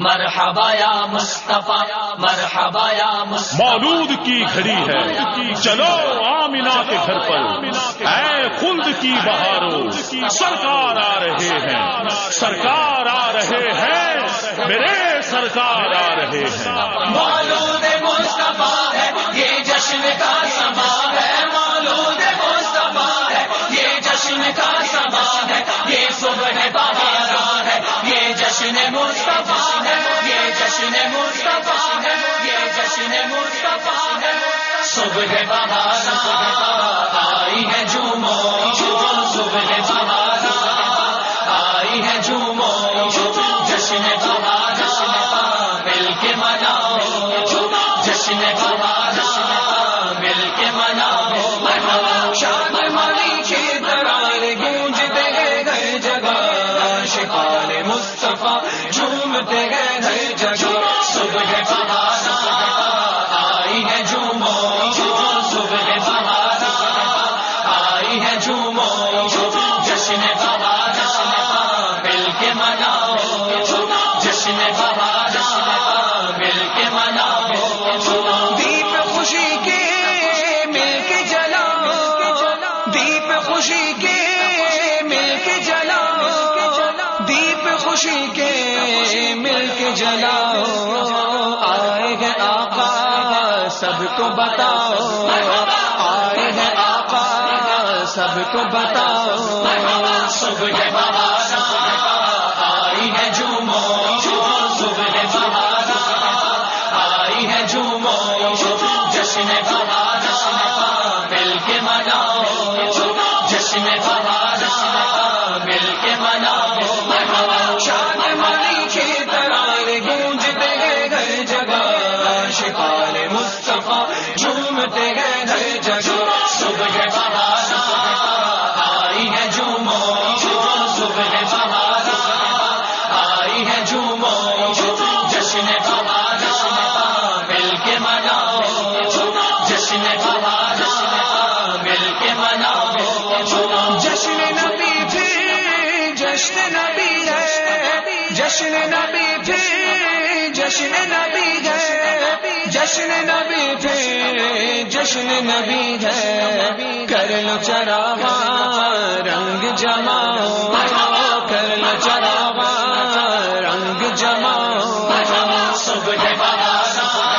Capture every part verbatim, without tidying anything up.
مرحبا یا مصطفیٰ، مرحبا یا مصطفیٰ، مولود کی گھڑی ہے، چلو آمینہ کے گھر پر، اے خلد کی بہاروں، سرکار آ رہے ہیں، سرکار آ رہے ہیں، میرے سرکار آ رہے ہیں۔ مولود مصطفیٰ ہے یہ جشن کا سما ہے، مولود مصطفیٰ ہے یہ جشن کا سما ہے، یہ صبح بہار ہے، یہ جشن مصطفیٰ ہے، یہ جشن مصطفیٰ ہے، یہ جشن مصطفیٰ ہے۔ صبح بہار آئی ہے جھومو، صبح بہار آئی ہے جھومو، جشن بہار مل کے مناؤ، جشن بہار مل کے مناؤ۔ شان مالی کے درار گونجتے گئے ہر جگہ، شکار مصطفیٰ جھومتے گئے ہر جگہ۔ صبح بہار آئی ہے جھومو، صبح بہار آئی ہے جھومو، جشن بہار مل کے مناؤ، جشن بہار مل کے مناؤ۔ دیپ خوشی کے مل کے جلاؤ، دیپ خوشی کے مل کے جلاؤ، دیپ خوشی کے مل کے جلاؤ۔ آئے گے آقا سب کو بتاؤ، آئے گے آقا سب کو بتاؤ۔ صبح بہار آئی ہے جھومو، صبح بہار آئی ہے جھومو، جشن بہار مل کے مناؤ، جشن بہار مل کے مناؤ۔ شان مالی کے درار گونجتے گئے ہر جگہ، شکار مصطفیٰ جھومتے گئے ہر جگہ۔ صبح بہار آئی ہے جھومو، صبح بہار آئی ہے جھومو، جشن بہار مل کے مناؤ، جشن بہار مل کے مناؤ۔ جشن نبی پھر جشن نبی ہے، جشن نبی پھر جشن نبی ہے، جشن نبی پھر جشن نبی ہے۔ کر لو چراغا رنگ جماؤ، کر لو چراغا رنگ جماؤ۔ صبح بہار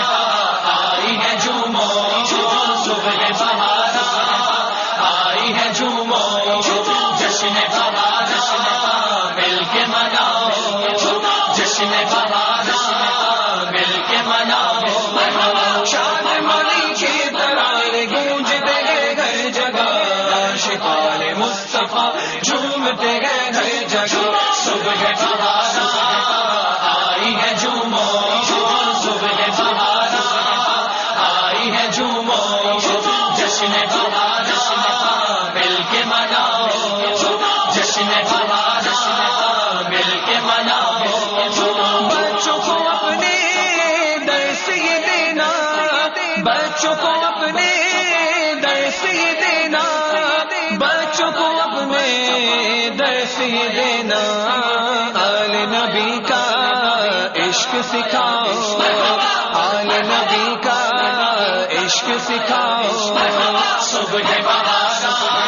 آئی ہے جھومو، صبح بہار آئی ہے جھومو، جشن بہار مل کے مناؤ، جشن بہار مل کے مناؤ۔ شان مالی کے درار گونجتے گئے ہر جگہ، شکار مصطفیٰ جھومتے گئے ہر جگہ۔ صبح بہار آئی ہے جھومو، صبح بہار آئی ہے جھومو، جشن بہار مل کے مناؤ، جشن بہار مل کے مناؤ۔ بچوں کو اپنے درس یہ دینا، بچوں کو اپنے درس یہ دینا، بچوں کو اپنے درس یہ دینا۔ آل نبی کا عشق سکھاؤ، آل نبی کا عشق سکھاؤ۔ صبح بہار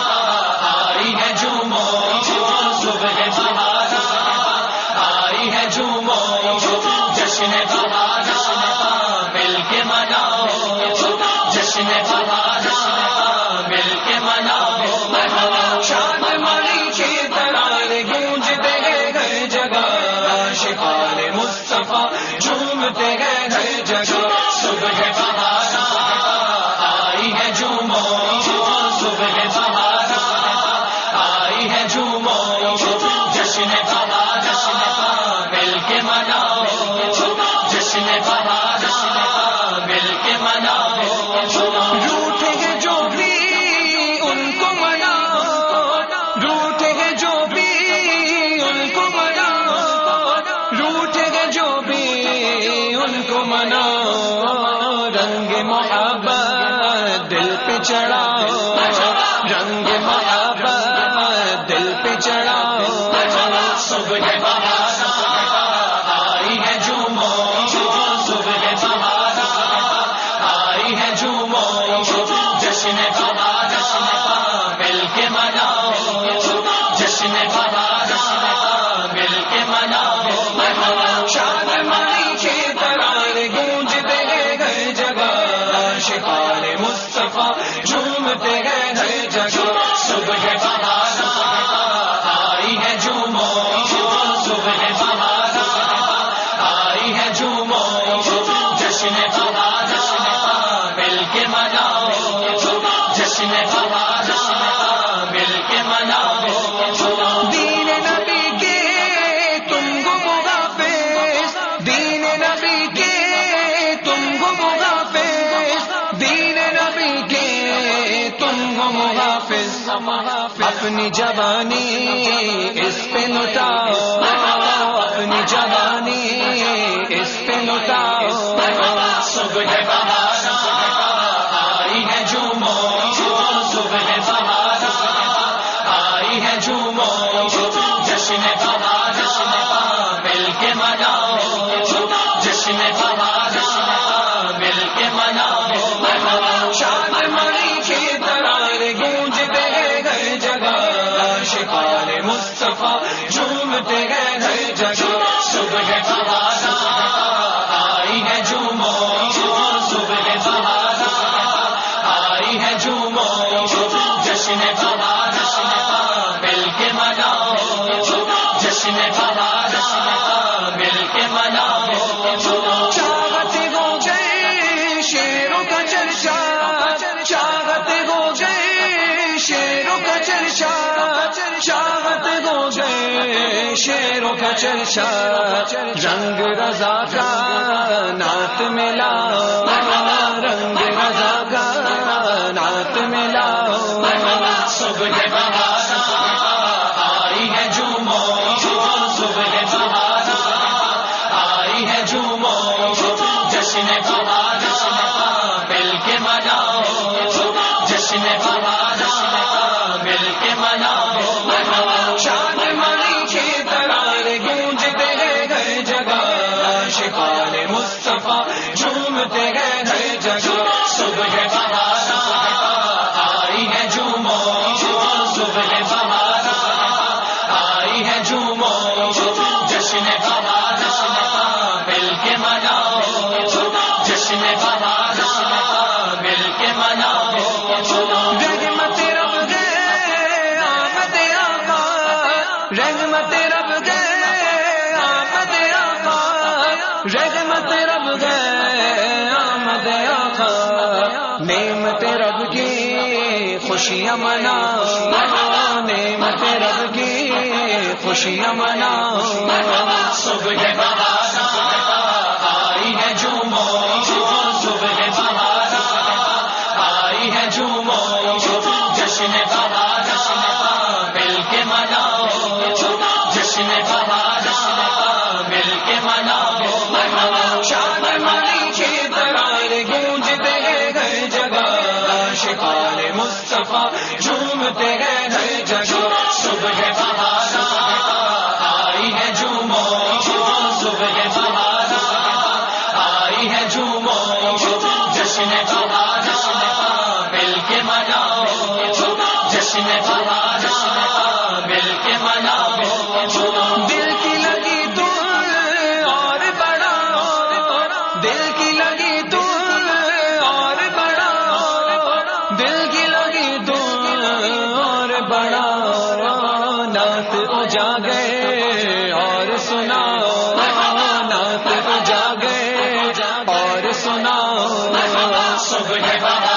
آئی ہے جھومو، صبح بہار آئی ہے جھومو، جشن بہار مل کے مناؤ، جشن بہار مل کے مناؤ۔ شان مالی کے درار گونجتے گئے ہر جگہ، شکار مصطفیٰ جھومتے گئے ہر جگہ۔ صبح بہار آئی ہے جھومو، صبح بہار آئی ہے جھومو، جشن بہار مل کے مناؤ، جشن بہار مل کے مناؤ۔ روٹھے ہیں جو بھی ان کو مناؤ، روٹھے ہیں جو بھی ان کو مناؤ، روٹھے ہیں جو بھی ان کو مناؤ۔ رنگ محبت دل پہ چڑھاؤ، رنگ محبت دل پہ چڑھاؤ۔ صبح بہار آئی ہے جھومو، اپنی جوانی اس پہ لٹاؤ، اپنی جوانی اس پہ لٹاؤ، صبح بہار آئی ہے جھومو، صبح بہار آئی ہے جھومو، جشن بہار مل کے مناؤ، جشن بہار مل کے مناؤ، شاد منی کی ترار گونجتے ہیں ہر جگہ، شکار مصطفیٰ جھومتے ہیں ہر جگہ، صبح بہار آئی ہے جھومو، صبح بہار آئی ہے جھومو، جشن بہار مل کے مناؤ، جشن بہار مل کے مناؤ، چاہت ہو گئے شیروں کا چرچا، چاہت ہو گئے شیروں کا چرچا، چاہت ہو گئے شیروں کا چرچا، رنگ رضا کا نعت ملا، رنگ رضا کا نعت ملا، صبح بہار آئی ہے جھومو، صبح بہار آئی ہے جھومو، جشن بہار مل کے مناؤ، جشن بہار مل کے مناؤ، شاد منی کی ترار گونجتے ہیں ہر جگہ، شکار مصطفیٰ جھومتے ہیں ہر جگہ، صبح بہار آئی ہے جھومو، صبح بہار آئی ہے جھومو، جشن بہار مل کے مناؤ، جشن بہار مل کے مناؤ، رحمت رب گئے آمد آقا، رحمت رب گئے آمد آقا، رحمت رب گئے آمد آقا، نعمت رب کی خوشیاں مناؤ، نعمت رب کی خوشیاں مناؤ، صبح بہار آئی ہے جھومو، صبح بہار آئی ہے جھومو، جشن بہار مل کے مناؤ، جشن بہار مل کے مناؤ، شاد منی کی ترار گونجتے ہیں ہر جگہ، شکار مصطفیٰ جھومتے ہیں ہر جگہ، صبح بہار آئی ہے جھومو، صبح بہار آئی ہے جھومو، جشن بہار مل کے مناؤ، جشن بہار مل کے مناؤ، دل کی لگی دل اور بڑا، دل کی لگی دل اور بڑا، دل کی لگی دل اور بڑا، نعت اجا گئے اور سناؤ، نعت اجا گئے اور سناؤ، صبح بہار